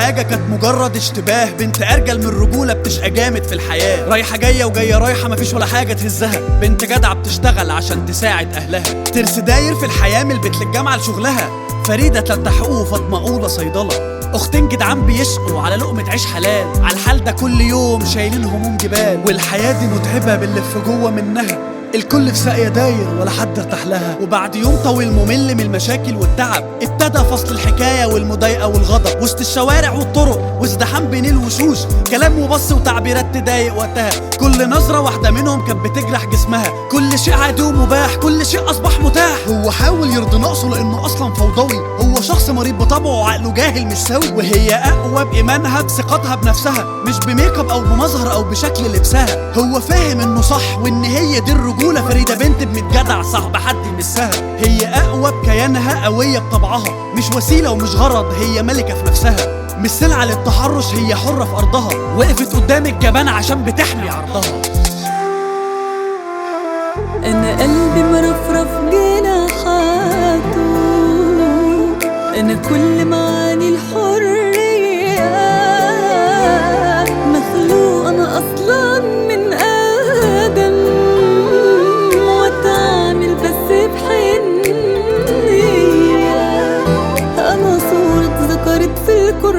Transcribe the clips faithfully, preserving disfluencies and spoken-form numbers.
حاجة كانت مجرد اشتباه، بنت ارجل من الرجولة بتشقى جامد في الحياة، رايحة جاية وجاية رايحة مفيش ولا حاجة تهزها، بنت جدعة بتشتغل عشان تساعد اهلها، ترس داير في الحياة من البيت للجامعة لشغلها، فريدة تلات حقوق وفاطمة أولى صيدلة، اختين جدعان بيشقوا على لقمة عيش حلال، على الحال ده كل يوم شايلين هموم جبال، والحياة دي متعبة بنلف جوه منها، الكل في ساقية داير ولا حد ارتاح لها. وبعد يوم طويل ممل من المشاكل والتعب، ابتدى فصل الحكاية والمضايقة والغضب، وسط الشوارع والطرق وازدحام بين الوشوش، كلام وبص وتعبيرات تضايق وقتها، كل نظرة واحدة منهم كانت بتجرح جسمها، كل شيء عادي ومباح، كل شيء أصبح متاح. هو حاول يرضي نقصه لأنه أصلا فوضوي، هو شخص مريض بطبعه وعقله جاهل مش سوي، وهي أقوى بإيمانها بثقتها بنفسها، مش بميك اب أو بمظهر أو بشكل لبسها، هو فاهم إنه صح وإن هي دي الرجولة. فريدة بنت ابنة جدع صاحب حد يمسها، هي أقوى بكيانها قوية بطبعها، مش وسيلة ومش غرض، هي ملكة في نفسها، مش سلعة للتحرش، هي حرة في أرضها، وقفت قدام الجبان عشان بتحمي عرضها. أنا قلبي مرفرف جناحاته، أنا كل معاني الحرية، مخلوق أنا أصلا من آدم، وأتعامل بس بحنية، أنا صورة ذكرت في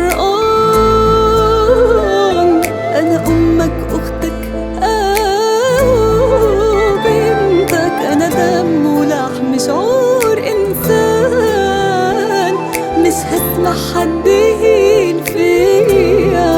القرآن، أنا أمك أختك دم ولحم شعور إنسان، مش هسمح حد يهين فيا.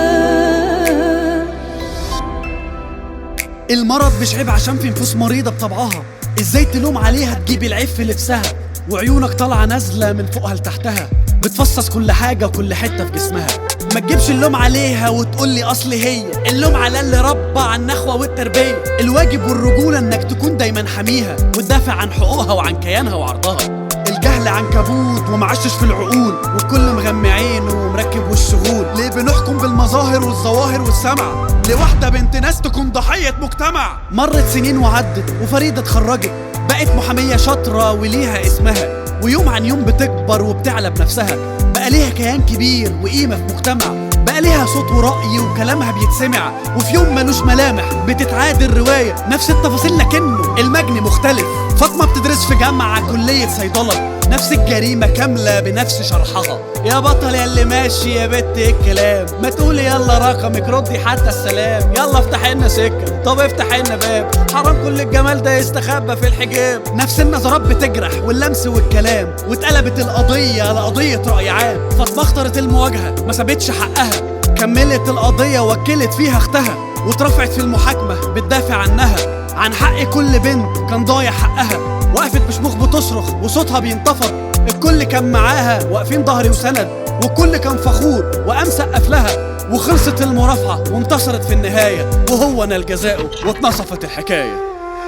المرض مش عيب عشان في نفوس مريضة بطبعها، ازاي تلوم عليها تجيب العيب في لبسها، وعيونك طالعة نازلة من فوقها لتحتها، بتفصص كل حاجة وكل حتة في جسمها، ما تجيبش اللوم عليها وتقولي اصل هي، اللوم على اللي ربى عن النخوة والتربية، الواجب والرجولة انك تكون دايما حميها وتدافع عن حقوقها وعن كيانها وعرضها، الجهل عنكبوت ومعشش في العقول، والكل مغمي عينه ومركب والشغول، ليه بنحكم بالمظاهر والظواهر والسمع، لواحدة بنت ناس تكون ضحية مجتمع. مرت سنين وعدت وفريدة اتخرجت، بقت محامية شاطرة وليها اسمها، ويوم عن يوم بتكبر وبتعلى بنفسها، بقى ليها كيان كبير وقيمة في مجتمع، بقى ليها صوت ورأي وكلامها بيتسمع، وفي يوم ملوش ملامح بتتعاد الرواية، نفس التفاصيل لكنه المجن مختلف. فاطمة بتدرس في جامعة كلية صيدلة، نفس الجريمة كاملة بنفس شرحها، يا بطل يا اللي ماشي يا بت الكلام، ما تقولي يلا رقمك ردي حتى السلام، يلا افتح لنا سكة طب افتح لنا باب، حرام كل الجمال ده يستخبى في الحجاب، نفس النظرات بتجرح واللمس والكلام، واتقلبت القضية لقضية رأي عام، فاطمة اختارت المواجهة ما سابتش حقها، كملت القضية وكلت فيها اختها، واترفعت في المحاكمة بتدافع عنها، عن حق كل بنت كان ضايع حقها، وقفت بشموخ بتصرخ وصوتها بينتفض، الكل كان معاها واقفين ظهري وسند، والكل كان فخور وقام سقف لها، وخلصت المرافعة وانتصرت في النهاية، وهو نال جزاؤه واتنصفت الحكاية.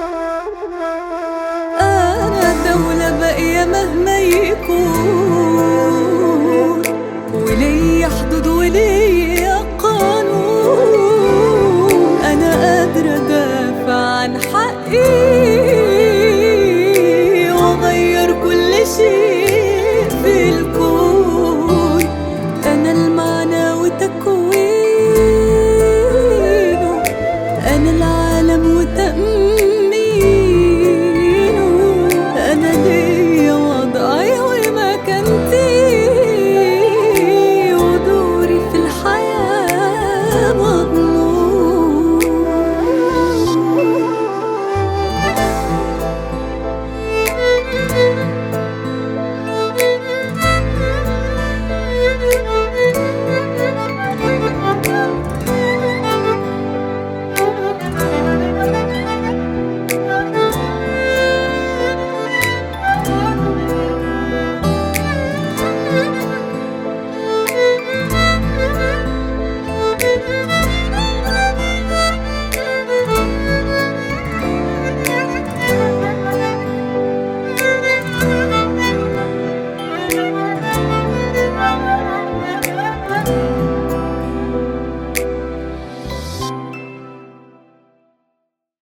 أنا دولة باقية مهما يكون، وليا حدود وليا قانون، أنا قادرة أدافع عن حقي